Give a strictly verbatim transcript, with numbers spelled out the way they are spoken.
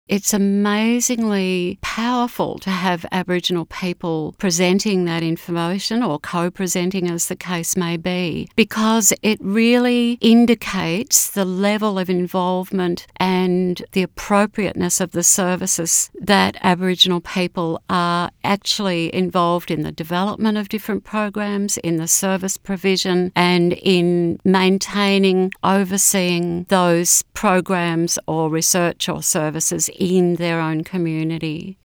it's amazingly powerful to have Aboriginal people presenting that information or co-presenting, as the case may be, because it really indicates the level of involvement and the appropriateness of the services that Aboriginal people are actually involved in the development of different programs, in the service provision, and in maintaining, overseeing those programs or research or services in their own community.